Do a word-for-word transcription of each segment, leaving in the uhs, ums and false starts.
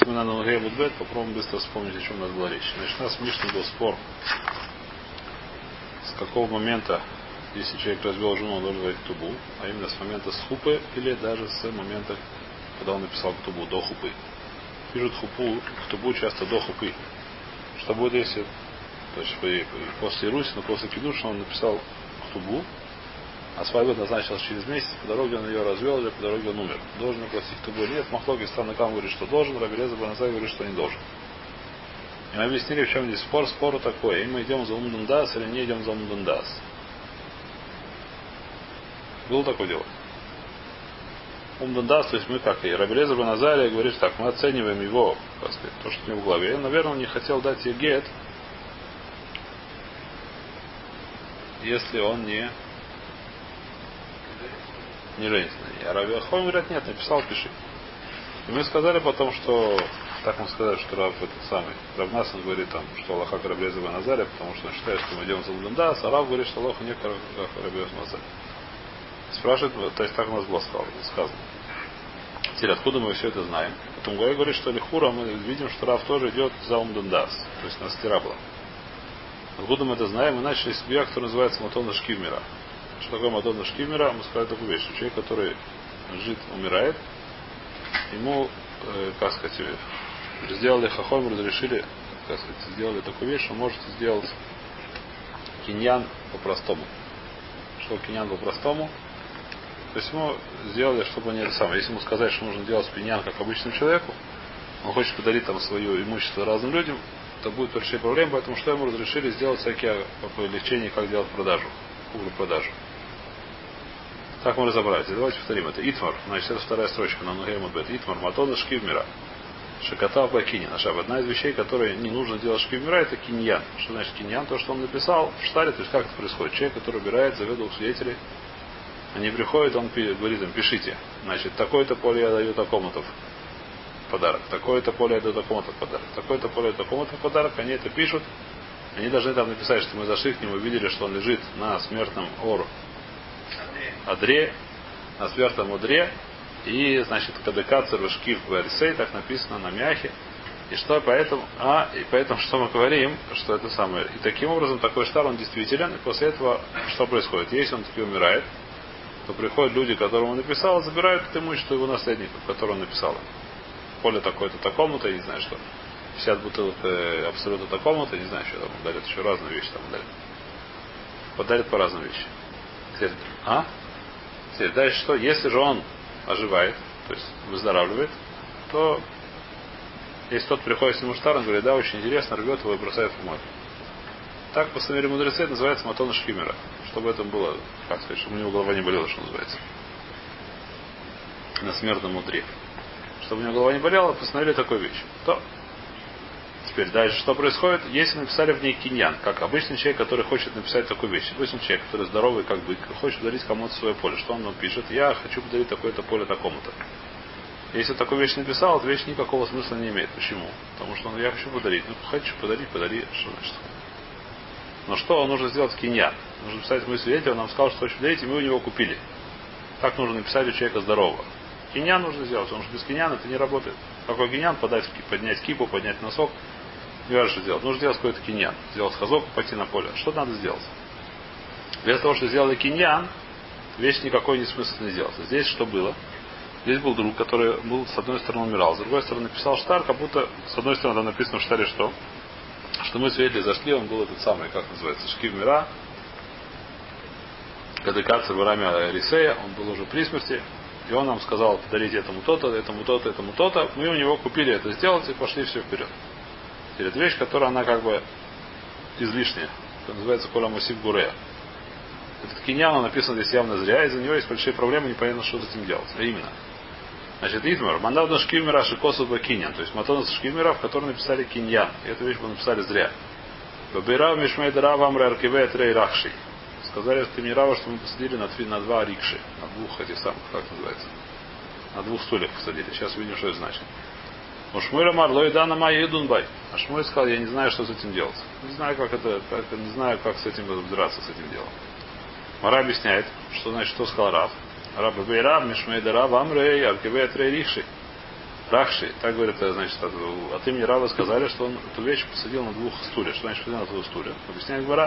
Значит, мы на Нугей Мудбет попробуем быстро вспомнить, о чем у нас была речь. Значит, у нас в Мишне был спор, с какого момента, если человек развел жену, он должен говорить ктубу, а именно с момента схупы или даже с момента, когда он написал ктубу, до хупы. Пишут хупу, ктубу часто до хупы. Что будет, если, то есть после Руси, но после Кидуша он написал ктубу, а свадьба назначилась через месяц, по дороге он ее развел или по дороге он умер. Должен оплатить ктубу или нет? Махлоки Станакам говорит, что должен, Раби Элиэзер бен Азай говорит, что не должен. И мы объяснили, в чем здесь спор. Спору такой, и мы идем за умдун дас или не идем за умдун дас. Было такое дело. Умдун дас, то есть мы как, и Раби Элиэзер бен Азай говорит, так, мы оцениваем его, так сказать, то, что у него в голове. И, наверное, он не хотел дать ей гет, если он не не женится на ней. А Раби Ахой говорят, нет, написал, пиши. И мы сказали потом, что так мы сказали, что Рав этот самый Рав Насан говорит там, что Аллаха к Раби Элиэзер бен Азай, потому что он считает, что мы идем за умдун дас, а Рав говорит, что Аллаха не к Раби Элиэзер бен Азай. Спрашивает, то есть так у нас было сказано. Теперь откуда мы все это знаем? Потом Гой говорит, что Лихура мы видим, что Рав тоже идет за умдун дас, то есть на стирабла. Откуда мы это знаем? Мы начали с бия, который называется Матона Шкивмира. Что такое Матона Шкивмира? Мы сказали такую вещь, что человек, который жит, умирает, ему, э, как сказать, сделали хахом, разрешили, как сказать, сделали такую вещь, что может сделать киньян по-простому. Что киньян по-простому? То есть ему сделали, чтобы не это самое. Если ему сказать, что нужно делать киньян как обычному человеку, он хочет подарить там свое имущество разным людям, то будет большие проблемы, поэтому что ему разрешили сделать всякие лечения, как делать продажу, продажу. Так мы разобрались. Давайте повторим это. Итмар, значит, это вторая строчка на Нугей Мудбет. Итмар, матона шкивмира. Шаката бакини. Наша одна из вещей, которые не нужно делать шкивмира, это киньян. Что значит киньян? То, что он написал в штаре, то есть как это происходит. Человек, который убирает, заведовал свидетелей, они приходят, он говорит им, пишите. Значит, такое-то поле я даю такому-то подарок. Такое-то поле я даю такому-то подарок. Такое-то поле я даю такому-то подарок. Они это пишут. Они должны там написать, что мы зашли к нему, увидели, что он лежит на смертном ору. Адре, на смертном одре, и, значит, кадекацер вышкив в так написано на мяхе. И что поэтому, а, и поэтому, что мы говорим, что это самое. И таким образом, такой штар, он действителен, и после этого, что происходит? Если он таки умирает, то приходят люди, которым он написал, забирают это имущество его наследников, которым он написал. Поле такое-то такому-то, я не знаю что. пятьдесят бутылок э, абсолютно такому-то, не знаю, что там дарят, еще разные вещи там дарят. Подарят по разным вещам. Теперь, а? Теперь, дальше что? Если же он оживает, то есть выздоравливает, то если тот приходит с нему штар, он говорит, да, очень интересно, рвет его и бросает в море. Так, по самому мудрецы, это называется матона шкимера. Чтобы это было, как сказать, чтобы у него голова не болела, что называется. На смертном мудре. Чтобы у него голова не болела, постановили такую вещь. То теперь дальше что происходит? Если написали в ней киньян, как обычный человек, который хочет написать такую вещь. Допустим, человек, который здоровый, как бы, хочет подарить кому-то свое поле. Что он нам пишет? Я хочу подарить такое-то поле такому-то. Если такую вещь написал, эта вещь никакого смысла не имеет. Почему? Потому что он, я хочу подарить. Ну, хочу подарить, подари. Что значит? Но что нужно сделать киньян? Нужно писать, мы свидетели, он нам сказал, что хочет подарить, и мы у него купили. Так нужно написать у человека здорового. Киньян нужно сделать, потому что без киньяна это не работает. Какой киньян? Подать, поднять кипу, поднять носок. Не важно, что делать. Нужно сделать какой-то киньян. Сделать хазок, пойти на поле. Что надо сделать? Без того, что сделали киньян, вещь никакой не смысл не сделать. Здесь что было? Здесь был друг, который был, с одной стороны умирал, с другой стороны написал штар, как будто с одной стороны там написано в штаре что? Что мы свидетели зашли, он был этот самый, как называется, Шкив Мира, Кадекацер в раме Рисея, он был уже при смерти, и он нам сказал подарить этому то-то, этому то-то, этому то-то. Мы у него купили это сделать и пошли все вперед. Теперь это вещь, которая она как бы излишняя. Это называется Коля Мусив Гурея. Этот киньян, он написан здесь явно зря, из-за него есть большие проблемы, непонятно, что с этим делать. А именно. Значит, Итмар, мандавна шкивмира шикосу бакиньян, то есть матонас шкивмира, в котором написали киньян. И эту вещь мы написали зря. Бабирав мишмейдара вам раркиве трей рахши. Сказали, что ты мне рава, что мы посадили на, на два рикши, на двух этих самых, как называется, на двух стульях посадили. Сейчас увидим, что это значит. Ушмура марлой дана майя дунбай. А Шмуй сказал, я не знаю, что с этим делать. Не знаю, как это, как, не знаю, как с этим разбираться, с этим делом. Мара объясняет, что значит, что сказал Рав. Раб Бейрав, Мишмейда Рав, Амрей, Аркеве Трей Рихши. Рахши, так говорит, значит, от имени Рава сказали, что он эту вещь посадил на двух стульях. Что значит посадил на двух стульях? Объясняет Гмара.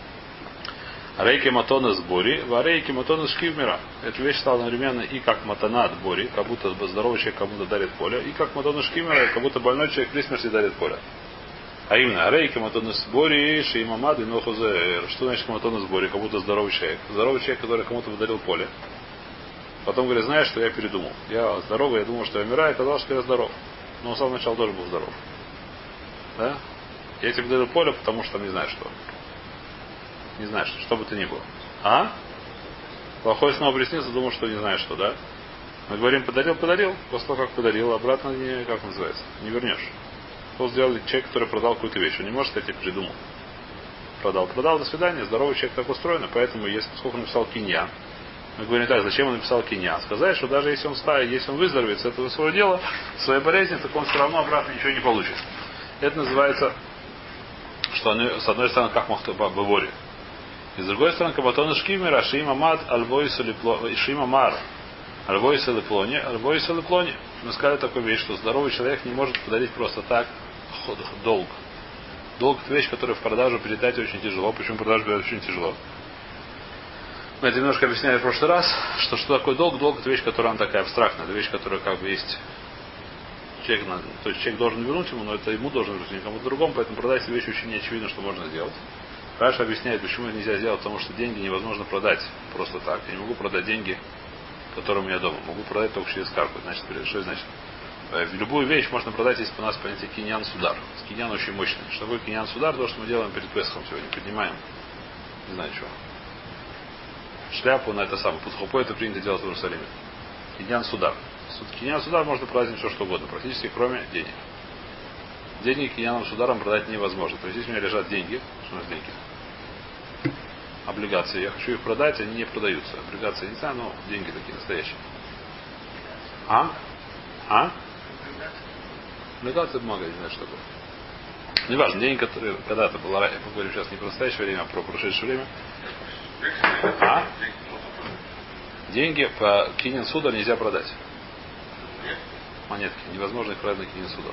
Рейки матона с бори, варейки матона с шкивмира. Эта вещь стала одновременно и как матана от бори, как будто здоровый человек кому-то дарит поле, и как матона шкивмира, как будто больной человек при смерти дарит поле. А именно, рейки матона с бори, шиимамады, нохузер. Что значит матона с бори, как будто здоровый человек? Здоровый человек, который кому-то подарил поле. Потом говорит, знаешь, что я передумал. Я здоровый, я думал, что я умираю, и казалось, что я здоров. Но он с самого начала тоже был здоров. Да? Я тебе подарил поле, потому что там не знаю что. Не знаю, что, что бы то ни было. А? Плохой снова приснился, думал, что не знаю что, да? Мы говорим, подарил, подарил. После того, как подарил, обратно не, как называется, не вернешь. Что сделал человек, который продал какую-то вещь? Он не может сказать, я придумал. Продал, продал, до свидания. Здоровый человек так устроен. Поэтому, если сколько он написал кинья, мы говорим так, зачем он написал кинья? Сказать, что даже если он ставит, если он выздоровеет с этого своего дела, своей болезни, так он все равно обратно ничего не получит. Это называется, что они, с одной стороны, как махтаба бавори. И с другой стороны, кабатона шкимера, шиима мад, альвойса липлони, шиима мар, альвойса липлони, альвойса липлони. Мы сказали такую вещь, что здоровый человек не может подарить просто так долг. Долг — это вещь, которую в продажу передать очень тяжело. Почему продажу передать очень тяжело? Мы это немножко объясняли в прошлый раз, что что такое долг? Долг — это вещь, которая она такая абстрактная. Это вещь, которая как бы есть. Человек, то есть человек должен вернуть ему, но это ему должен вернуть, не кому-то другому, поэтому продать эту вещь очень не очевидно, что можно сделать. Раша объясняет, почему это нельзя сделать, потому что деньги невозможно продать просто так. Я не могу продать деньги, которые у меня дома. Могу продать только через карту. Значит, что значит? Любую вещь можно продать, если у нас понятие киньян судар. Киньян очень мощный. Что такое киньян судар? То, что мы делаем перед Песхом сегодня. Поднимаем. Не знаю чего. Шляпу на это самое. Под хупой это принято делать в Иерусалиме. Киньян судар. Киньян судар можно продать все что угодно. Практически кроме денег. Деньги киньяном сударом продать невозможно. То есть здесь у меня лежат деньги. Что у нас деньги? Облигации. Я хочу их продать, они не продаются. Облигации не знаю, но деньги такие настоящие. А? А? Облигация бумага, не знаю, что такое. Неважно, деньги, которые когда-то было, я поговорю сейчас не про настоящее время, а про прошедшее время. А? Деньги по кинин судар нельзя продать. Монетки. Невозможно их продать на кинин судар.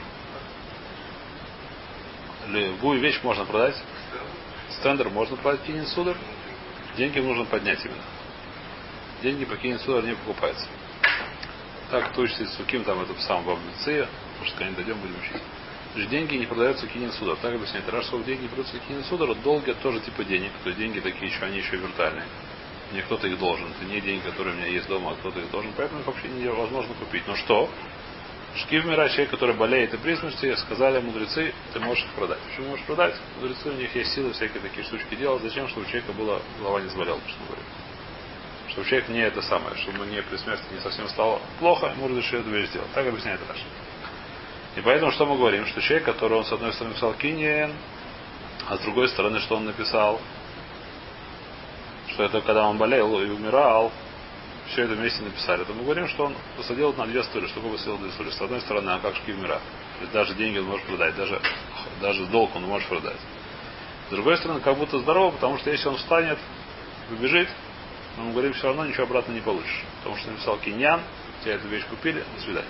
Любую вещь можно продать. Стендер можно продать кинин судар. Деньги нужно поднять именно. Деньги по кинин судар не покупаются. Так кто учится с Суким, там это в самом баблице, потому что когда не дойдем, будем учить. Значит, деньги не продаются кинин судар. Так объясняет. Раз что деньги не продаются кинин судар, долги это тоже типа денег. То есть деньги такие еще, они еще виртуальные. Мне кто-то их должен. Это не деньги, которые у меня есть дома, а кто-то их должен. Поэтому их вообще невозможно купить. Но что? Шкив мира, человек, который болеет и при смерти, сказали мудрецы, ты можешь их продать. Почему можешь продать? Мудрецы, у них есть силы всякие такие штучки делать. Зачем? Чтобы у человека была, голова не заболела, что говорит. Чтобы человек не это самое, чтобы мне при смерти не совсем стало плохо, ему разрешили эту вещь сделать. Так объясняет Раша. И поэтому что мы говорим? Что человек, который он с одной стороны написал киньян, а с другой стороны, что он написал? Что это когда он болел и умирал, все это вместе написали. То мы говорим, что он посадил на две стулья. Что такое посадил две стулья? С одной стороны, а как шкив мира. То есть даже деньги он может продать, даже, даже долг он может продать. С другой стороны, как будто здорово, потому что если он встанет, побежит, мы ему говорим, все равно ничего обратно не получишь. Потому что написал киньян, тебе эту вещь купили, до свидания.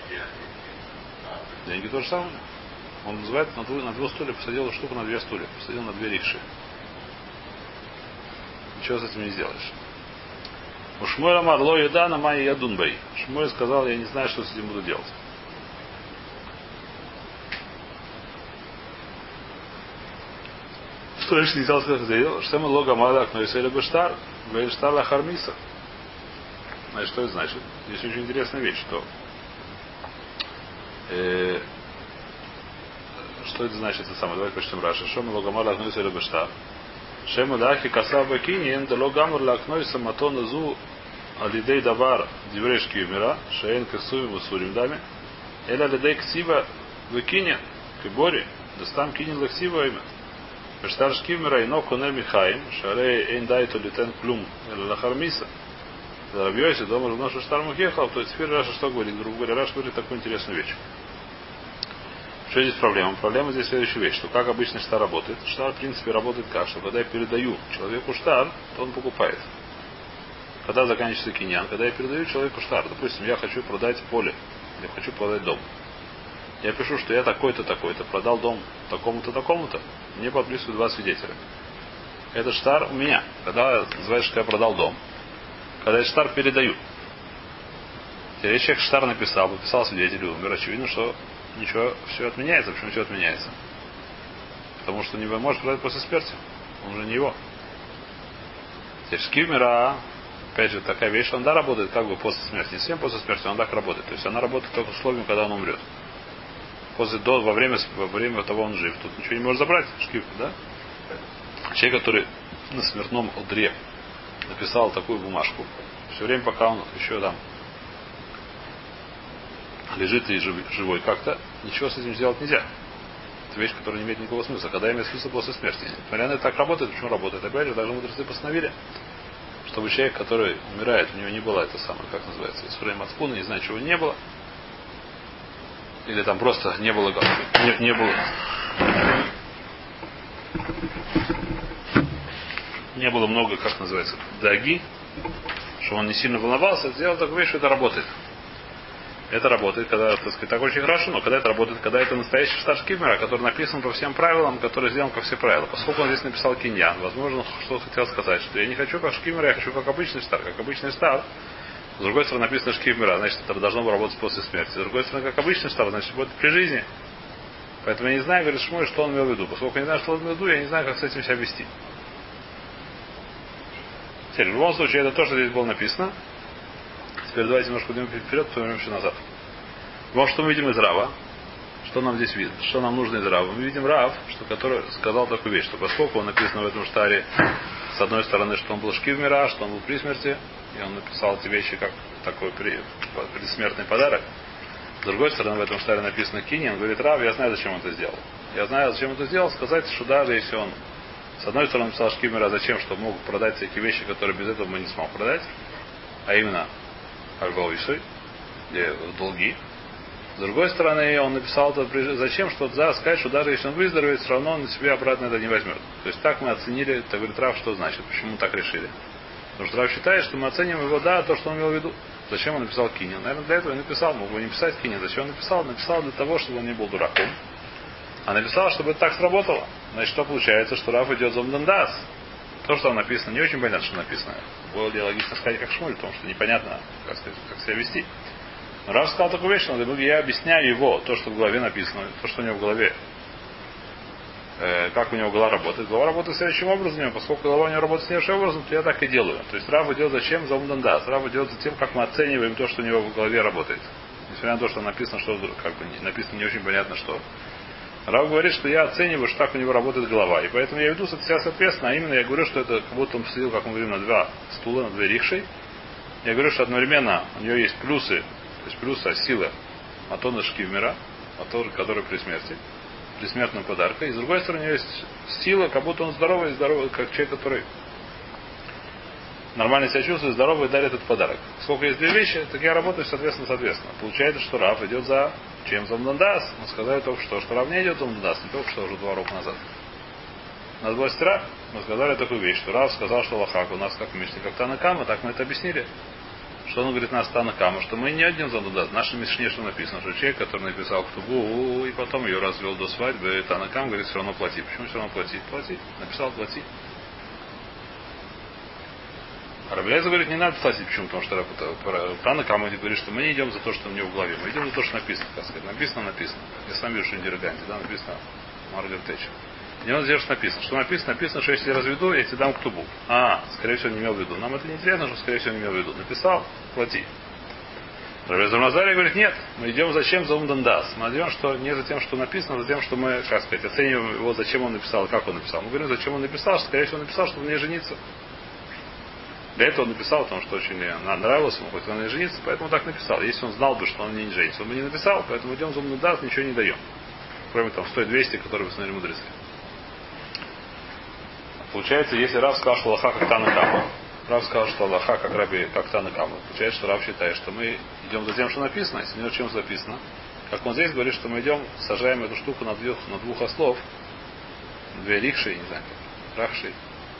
Деньги то же самое. Он называет на двух, на двух стульях, посадил эту штуку на две стулья, посадил на две рикши. Ничего с этим не сделаешь. У Шмуэля Марло еда на май ядунбей. Шмуэль сказал, я не знаю, что с этим буду делать. Что еще не знал, сказать, сделал? Что мы лога мадак, но если бештар, бештар ла хармиса. Значит, что это значит? Здесь очень интересная вещь, что э, что это значит, это самое. Давайте прочтем Раша. Что мы лога мадак, но если бештар. Шему дахи касаба киньен, дало гамур лакной саматон зу алидей давар диврешки умира, шеен касуем высурим даме, эля алидей ксива выкиньен, кибори, достам киньен лаксива имя. Бештар шкивмира ино конер михаим, шарей эйн дайту литен клюм, эля лахармиса. Зарабьёйся, дома жена шештар мухехал, то есть теперь Раша что говорит? Грубо говоря, Раша говорит такую интересную вещь. Что здесь проблема? Проблема здесь следующая вещь, что как обычно штар работает. Штар, в принципе, работает как? Что когда я передаю человеку штар, то он покупает. Когда заканчивается киньян, когда я передаю человеку штар, допустим, я хочу продать поле Я хочу продать дом. Я пишу, что я такой-то, такой-то, продал дом такому-то, такому-то. Мне подписывают два свидетеля. Этот штар у меня. Когда называется, что я продал дом. Когда этот штар передаю. Теперь человек штар написал, подписал свидетелю, умер. Очевидно, что ничего, все отменяется. Почему все отменяется? Потому что не может продать после смерти. Он же не его. Теперь скивмера, опять же, такая вещь, он да работает как бы после смерти. Не совсем после смерти, он так работает. То есть она работает только в условиях, когда он умрет. После, до, во, время, во время того он жив. Тут ничего не может забрать. Шкив, да? Человек, который на смертном одре написал такую бумажку, все время, пока он еще там лежит и живой как-то, ничего с этим сделать нельзя. Это вещь, которая не имеет никакого смысла. Когда имеет смысл после смерти. Несмотря на это, так работает. Почему работает? Опять же, даже мудрецы постановили, чтобы человек, который умирает, у него не было это самое, как называется, Исурей Мацпуна, не знаю, чего не было. Или там просто не было, не, не было, не было много, как называется, даги, что он не сильно волновался, сделал такую вещь, что это работает. Это работает, когда, так сказать, так очень хорошо, но когда это работает, когда это настоящий штар Шкивмера, который написан по всем правилам, который сделан как все правила. Поскольку он здесь написал киньян, возможно, что хотел сказать, что я не хочу как Шкивмера, я хочу как обычный штар. Как обычный штар. С другой стороны написано Шкивмера, значит, это должно было работать после смерти. С другой стороны, как обычный штар, значит, будет при жизни. Поэтому я не знаю, говорит Шмуэль, что он имел в виду. Поскольку я не знаю, что он имел в виду, я не знаю, как с этим себя вести. Теперь, в любом случае, это то, что здесь было написано. Теперь давайте немножко пойдем вперед, потом еще назад. Вот что мы видим из Рава. Что нам здесь видно? Что нам нужно из Рава? Мы видим Рав, что, который сказал такую вещь, что поскольку он написано в этом штаре, с одной стороны, что он был Шкивмера, что он был при смерти, и он написал эти вещи как такой предсмертный подарок. С другой стороны, в этом штаре написано Кини, он говорит, Рав, я знаю, зачем он это сделал. Я знаю, зачем он это сделал, сказать, что даже если он с одной стороны написал Шкивмера, зачем, чтобы мог продать все эти вещи, которые без этого мы не смог продать, а именно Альбауисой, долги. С другой стороны, он написал это зачем, что за сказать, что даже если он выздоровеет, все равно он на себя обратно это не возьмет. То есть так мы оценили, это говорит Рав, что значит, почему мы так решили. Потому что Рав считает, что мы оценим его, да, то, что он имел в виду. Зачем он написал Кинин? Наверное, для этого и написал, мог бы не писать Кинин. Зачем он написал? Написал для того, чтобы он не был дураком. А написал, чтобы это так сработало. Значит, что получается, что Рав идет за Мдандас. То, что там написано, не очень понятно, что написано. Было ли логично сказать, как Шмуль, потому что непонятно, как, сказать, как себя вести. Но Рав сказал такую вещь, что я объясняю его, то, что в голове написано, то, что у него в голове, э, как у него голова работает. Голова работает следующим образом, поскольку голова у него работает следующим образом, то я так и делаю. То есть Рав идет зачем? За Умдандас. Рав идет за тем, как мы оцениваем то, что у него в голове работает. Несмотря на то, что написано, что как бы написано не очень понятно, что. Рав говорит, что я оцениваю, что так у него работает голова. И поэтому я веду себя соответственно, а именно я говорю, что это как будто он посадил, как мы говорим, на два стула, на две рикши. Я говорю, что одновременно у него есть плюсы, то есть плюсы от силы Матона Шкивмера, Матон, который при смерти, при смертном подарке. И с другой стороны, у него есть сила, как будто он здоровый, здоровый, как человек, который нормально себя чувствует, здоровый и дарит этот подарок. Сколько есть две вещи, так я работаю, соответственно, соответственно. Получается, что Рав идет за чем за Мдандас. Мы сказали только что, что Рав не идет за Мдандас, не только что уже два урока назад. У нас была стира, мы сказали такую вещь, что Рав сказал, что Лахак у нас как в Мишне, как Танакама, так мы это объяснили. Что он говорит нас Танакама, что мы не один за Мдандас. В нашем Мишне что написано, что человек, который написал Ктубу и потом ее развел до свадьбы, Танакам говорит, все равно плати. Почему все равно плати? Плати. Написал плати. Рабелеза говорит, не надо платить. Почему? Потому что Тана Камади говорит, что мы не идем за то, что у него в голове. Мы идем за то, что написано. Как сказать. Написано, написано. Я сам вижу, что Индираганди, да, написано Маргарет Тэтчер. Не надо делать, что написано. Что написано? Написано, что если я разведу, я тебе дам ктубу. А, скорее всего, не имел в виду. Нам это не интересно, что, скорее всего, не имел в виду. Написал, плати. Рабелеза Мазари говорит, нет, мы идем зачем за Умдандас. Мы идем, что не за тем, что написано, а за тем, что мы, как сказать, оцениваем его, зачем он написал, как он написал. Мы говорим, зачем он написал, что, скорее всего, он написал, чтобы не жениться. Для этого он написал, потому что очень нравилось ему, хоть он не женится, поэтому он так написал. Если он знал бы, что он не женится, он бы не написал, поэтому идем за Мдандас, ничего не даем. Кроме там сто-двести, которые восстановили мудрецы. Получается, если Рав сказал, что Аллаха как Танакама, Рав сказал, что Аллаха как Раби как Танакама, получается, что Рав считает, что мы идем за тем, что написано, если не чем записано. Как он здесь говорит, что мы идем, сажаем эту штуку на двух, на двух ослов, две рикши, не знаю как, рахши.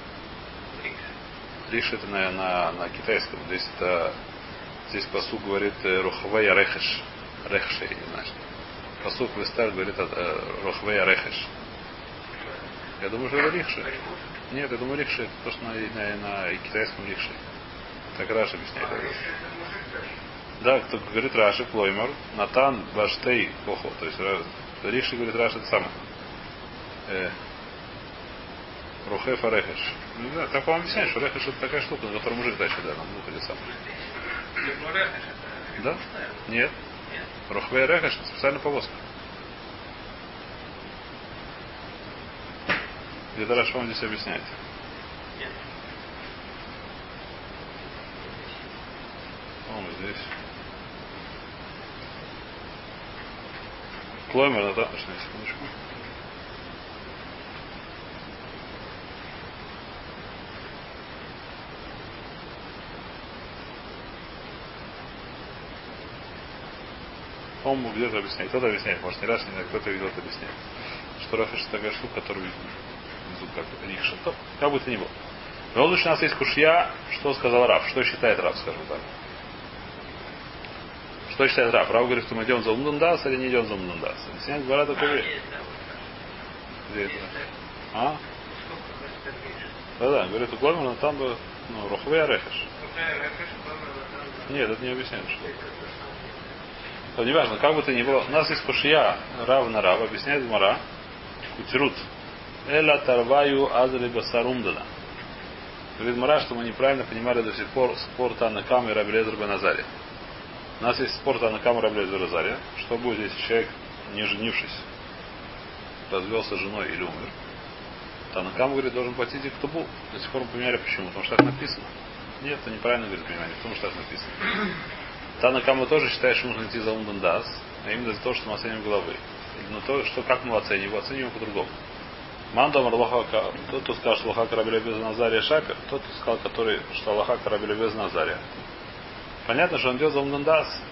Рикши это на, на, на китайском. Здесь это здесь посуд говорит Рухавай Арехеш. Рехшей, не знаю что. Пасук Вестер говорит о Рохвея Рехеш. Я думаю, что это Рихши. Нет, я думаю, Рихши. Это то, что на, на, на китайском Рихши. Так Раши объясняет. Да, кто говорит Раши, Плоймер, Натан Баштей Кохо. То есть Рихши говорит Раши это самое. Э, Рухефа Рехеш. Не знаю, так вам объясняет, что Рехеш это такая штука, на которой мужик дальше, да, на выходе сам. Да? Нет. Рухвей Рехеш это специальная повозка. Где-то Раши вам здесь объясняет. По-моему, здесь. Клоймер, да, что, секундочку. По-моему, где-то объясняет. Кто-то объясняет, может не раз, не кто-то видел, это объясняет. Что Рахаш это такая штука, которую внизу как Рихша. Как бы то ни было. Но лучше у нас есть кушья, что сказал Рав, что считает Рав, скажем так. Что считает Рав? Рав говорит, что мы идем за Умдандас или не идем за Умдандас. Объясняет Гвара такой вещь. Где это? А? Да-да, говорит, у Кломера там бы, ну, Рохвея Рехеш. Нет, это не объясняет, что это. Неважно, как бы то ни было. У нас есть кушья Рав на Рав, объясняет Гмара. Кутирут. Эла тарваю азали басарумдана. Говорит Гмара, что мы неправильно понимали до сих пор спор Танакам и Рабелезер бен Азария. У нас есть спор Танакам и Рабелезер бен Азария. Что будет, если человек, не женившись, развелся с женой или умер? Танакам, говорит, должен платить и ктубу. До сих пор мы понимали почему. Потому что так написано. Нет, это неправильно, говорит, понимание, потому что так написано. Танакама тоже считает, что нужно идти за Умдандас, а именно за то, что мы оценим головы. Но то, что как мы оценим, оценим по-другому. Мандам Лоха, тот, кто сказал, что Лоха Карабеля без Назария Шапер, тот, кто сказал, который, что Лоха Карабеля без Назария. Понятно, что он идет за Умдандас.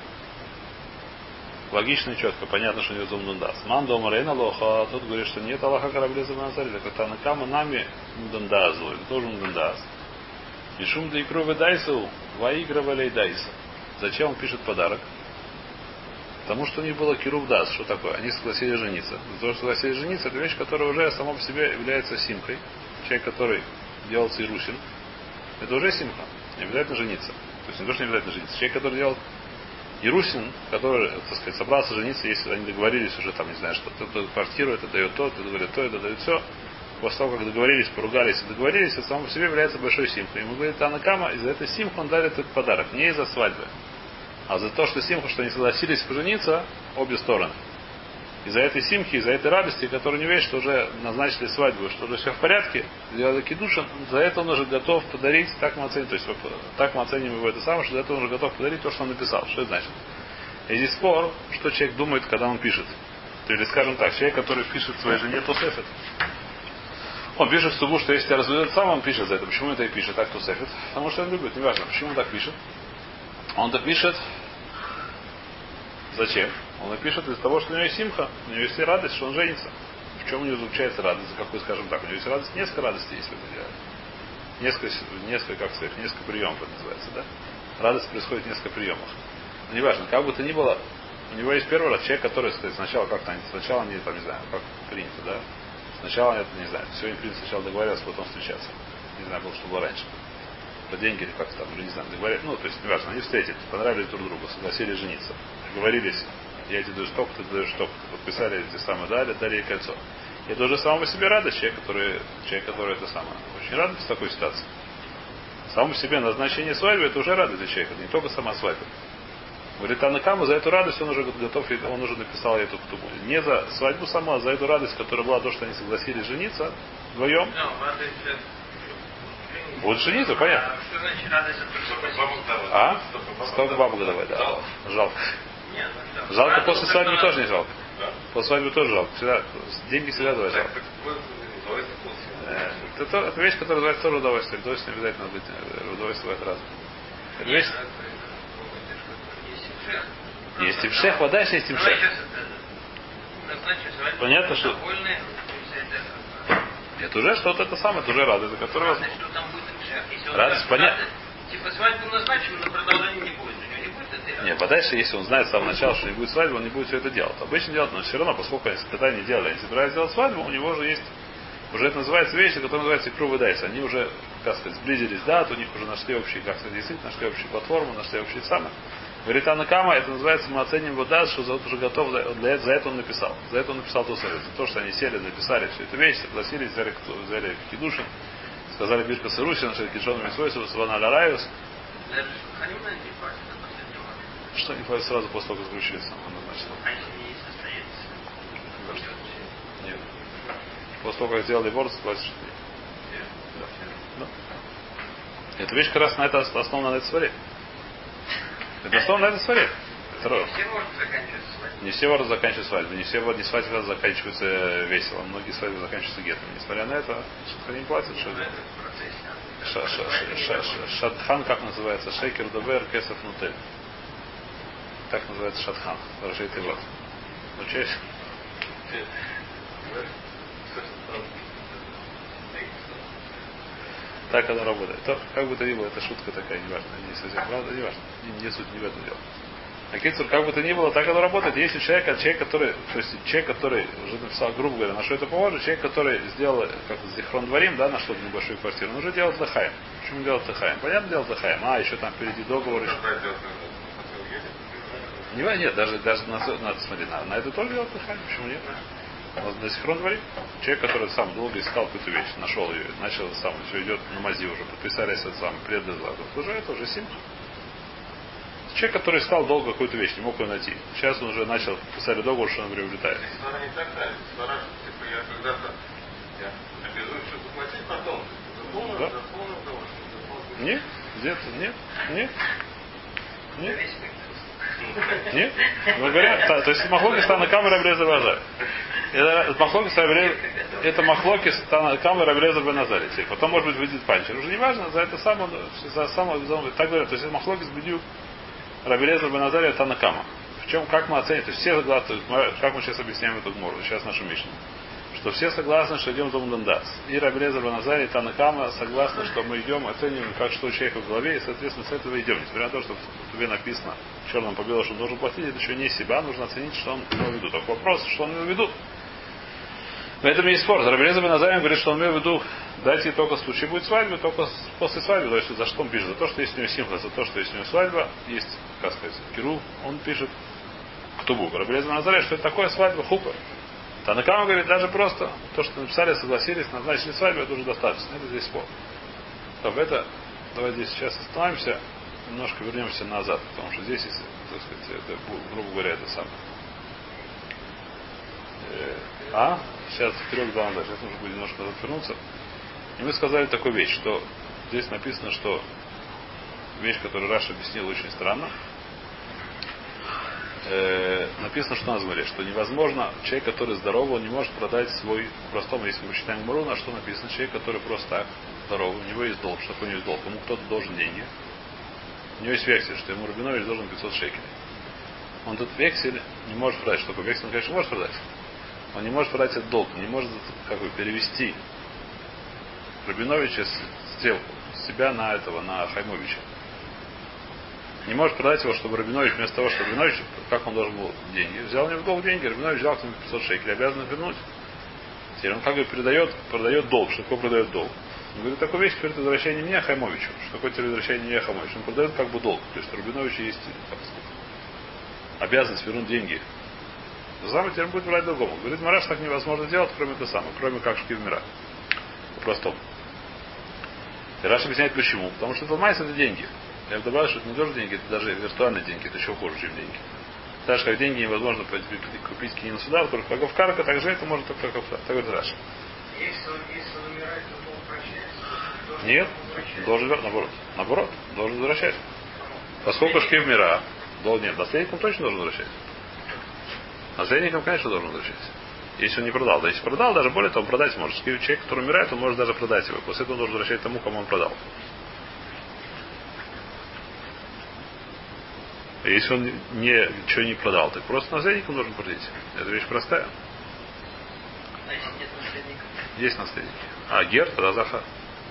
Логично и четко, понятно, что он идет за Умдандас. Мандам Рейна Лоха, тот говорит, что нет Лоха Карабеля без Назария, так Танакама нами Умдандас, это тоже Умдандас. Мишум да икру дайсу, воигрывали дайса. Зачем он пишет подарок? Потому что у них было кирувдас. Что такое? Они согласились жениться. За то, что согласились жениться, это вещь, которая уже сама по себе является симкой. Человек, который делался ирусин, это уже симха. Не обязательно жениться. То есть не то, что не обязательно жениться. Человек, который делал ирусин, который, так сказать, собрался жениться, если они договорились уже, там, не знаю, что кто-то квартиру, это дает то, это говорит то, это дает все. После того, как договорились, поругались и договорились, это само по себе является большой симхой. И мы говорим, Танакама, из-за этой симхи он дарит этот подарок. Не из-за свадьбы. А за то, что симха, что они согласились пожениться, обе стороны. Из-за этой симхи, из-за этой радости, которую не верит, что уже назначили свадьбу, что уже все в порядке, сделали кидушин, за это он уже готов подарить, так мы оценим, то есть так мы оценим его это самое, что за это он уже готов подарить то, что он написал. Что это значит? И здесь спор, что человек думает, когда он пишет. Или, скажем так, человек, который пишет своей жене тосефет. Он пишет в субу, что если тебя разведет сам, он пишет за это. Почему это и пишет так тосефет? Потому что он любит, неважно, почему он так пишет. Он так пишет. Зачем? Он напишет из-за того, что у него есть симха, у него есть радость, что он женится. В чем у него заключается радость? За какой, скажем так, у него есть радость, несколько радостей есть в этом деле. Несколько, несколько, как сказать, несколько приемов это называется, да? Радость происходит в несколько приемах. Но неважно, как бы то ни было, у него есть первый раз человек, который, сказать, сначала как-то они, сначала они, там, не знаю, как принято, да? Сначала, это не знаю, сегодня принято сначала договариваться, потом встречаться. Не знаю, было, что было раньше. По деньги или как-то там, или не знаю, договорились. Ну, то есть, неважно, они встретились, понравились друг другу, согласились жениться. Договорились, я тебе даю столько, ты даешь столько. Подписали эти самые, дали, дали ей кольцо. И это уже само по себе радость, человек, который, человек, который это самое, очень радуется в такой ситуации. Само по себе назначение свадьбы, это уже радость для человека, это не только сама свадьба. Говорит, Танакама, за эту радость он уже готов, он уже написал эту ктубу. Не за свадьбу сама, а за эту радость, которая была то, что они согласились жениться вдвоем. Будут жениться, понятно. Что значит радость? А? Столько бабок давай, да. Жалко. Жалко после свадьбы тоже не жалко. После свадьбы тоже жалко. Всегда, деньги всегда давай жалко. Это, это вещь, которая называется тоже удовольствие. Удовольствие не обязательно быть. Удовольствие бывает разное. Это вещь. Есть имшех, вода, есть имшех. Понятно, что... Это уже что-то это самое, это уже радость, за которую возможно. Радость, понятно. Типа свадьбу назначим, но продолжения не будет. У него не будет, это Нет, подальше, если он знает с самого начала, что не будет свадьбы, он не будет все это делать. Обычно делать, но все равно, поскольку они тогда не делали, они собираются делать свадьбу, у него же есть, уже это называется вещи, которые называются икру выдайся. Они уже, как сказать, сблизились, да, у них уже нашли общий, как сказать, язык, нашли общую платформу, нашли общие самые. Говорит, Анакама, это называется, мы оценим его да, что за уже готов, для, за это он написал. За это он написал то совет. За то, что они сели, написали всю эту вещь, согласились, взяли, взяли кидушин, сказали Бирка Сарусин, что Киджон Мисвойсу, Свана Ларайус. Что не хватит сразу после того, как заключили сам, однозначно. Нет. После того, как сделали борт, согласен, что нет. Да. Да. Эта вещь как раз на это основана на этой своре. Это основано на этой своре. Второе. Не все воры заканчивают свадьбу. Не все воры, не свадьбы заканчиваются весело. Многие свадьбы заканчиваются гетом. Несмотря на это, что не платят, что это. Ша, ша, ша, ша, шатхан, как называется? Шейкер довер кесов нутель. Так называется шатхан. Рожей ты вот. Учись. Так оно работает. То, как бы то ни было, это шутка такая, неважно. Не совсем правда, неважно. Не, не суть не в этом дело. А Кицур, как бы то ни было, так оно работает. Если человек, человек, который, то есть человек, который уже написал, грубо говоря, на что это похоже, человек, который сделал, как Зихрон дворим, да, на что-то небольшую квартиру, он уже делает лахаем. Почему делает лахаем? Понятно, делает лахаем. А, еще там впереди договор. Еще... Не, нет, даже, даже на, надо смотреть, на, на это тоже делать лахаем. Почему нет? На Сихрон дворим. Человек, который сам долго искал какую-то вещь, нашел ее, начал сам, все идет на мази уже, подписались это сам, предали, уже это уже симптом. Человек, который искал долго какую-то вещь, не мог ее найти. Сейчас он уже начал, писали договор, что он приобретает. Свара не такая. Свара, типа, я когда-то я обязуюсь что заплатить потом. Заполнил, да? Заполнил того, что заполнил. Нет, где-то, нет, нет. Нет. Нет? Ну, говорят, то, то есть махлокис Танакама Рабелезер Базар. Это махлокис это махлокис Танакама Рабелезер Беназар. Потом, может быть, выйдет панчер. Уже не важно, за это само, за само, так говорят. То есть это махлокис Бедюк Рабелезер Беназар Танакама. В чем, как мы оценим? То есть все согласны, как мы сейчас объясняем эту гмору, сейчас нашу Мишну. Что все согласны, что идем в Дом Дандас. И Рабелезер Беназар и Танакама согласны, что мы идем, оцениваем, как что у человека в голове, и, соответственно, с этого идем. Несмотря на то, что в тебе написано черным по белому, что он должен платить, это еще не себя, нужно оценить, что он имел в виду. Так вопрос, что он имел в виду. Но это не спор. Рабелезер Беназар говорит, что он имел в виду, дайте только в случае будет свадьба, только после свадьбы. То есть за что он пишет? За то, что есть у него симхла, за то, что есть у него свадьба, есть, как сказать, Киру, он пишет Ктубу. Рабелезер Беназар, что это такое свадьба, хупа. Танакама говорит, даже просто то, что написали, согласились, назначили свадьбу, это уже достаточно. Это здесь спор. Так, это, давайте здесь сейчас остановимся, немножко вернемся назад, потому что здесь, если, так сказать, это, грубо говоря, это самое. Э, а? Сейчас вперед, да, назад. Сейчас нужно будет немножко назад вернуться. И мы сказали такую вещь, что здесь написано, что вещь, которую Раша объяснил, очень странно. Э, написано, что у нас говорит, что невозможно, человек, который здоровый, он не может продать свой, простому, если мы читаем Гмару, на что написано, человек, который просто так здоровый, у него есть долг, что такое у него есть долг, ему кто-то должен деньги, у него есть вексель, что ему Рабинович должен пятьсот шекелей. Он этот вексель не может продать, что такое вексель, он, конечно, может продать, он не может продать этот долг, не может, как бы, перевести Рабиновича сделку с себя на этого, на Хаймовича. Не может продать его, чтобы Рабинович вместо того, чтобы Рабинович, как он должен был деньги, взял у него в долг деньги, Рабинович взял к нему пятьсот шекелей, обязан вернуть. Теперь он как бы передает, продает долг. Что такое продает долг? Он говорит, такую вещь, теперь это возвращение мне Хаймовичу. Что такое теперь возвращение мне Хаймовичу? Он продает как бы долг. То есть у Рабиновича есть, как сказать, обязанность вернуть деньги. Замок теперь будет брать другому. Говорит, Мараш, так невозможно делать, кроме того самого, кроме как шки в мира. По-простому. И Раш объясняет почему. Потому что Талмайс это деньги. Я бы добавил, что это не тоже деньги, это даже виртуальные деньги, это еще хуже, чем деньги. Так же, как деньги невозможно купить кинину суда, только как в карка, так же это может только как в так говорит Раша. Если он, если он умирает, то он прощается? Нет, должен вернуть, наоборот. Наоборот, должен возвращать. Поскольку шки в мира, должен, нет, наследникам точно должен возвращать. Наследникам, конечно, должен возвращать. Если он не продал. Да если продал, даже более того, он продать может. Человек, который умирает, он может даже продать его. После этого он должен возвращать тому, кому он продал. Если он не, ничего не продал, так просто наследникам должен платить. Это вещь простая. А если нет наследников? Есть наследники. А гер, тогда заха.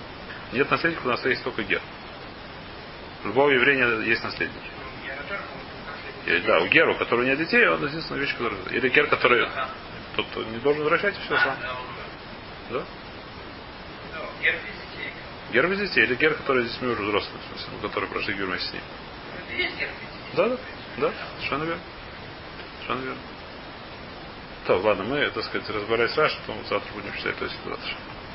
Нет наследников, у нас есть только гер. У любого еврея есть наследники. Я тоже Или, да, у геру, у которого нет детей, он единственная вещь, которая... Или гер, который... Тот не должен возвращать, и все сам. Да? Гер без детей. Или гер, который с детьми уже взрослый, в смысле, ну, которые прошли гер вместе с ним. Да, да, да, совершенно верно. Совершенно верно. Так, ладно, мы, так сказать, разбирались раньше, потом завтра будем читать, то есть завтра.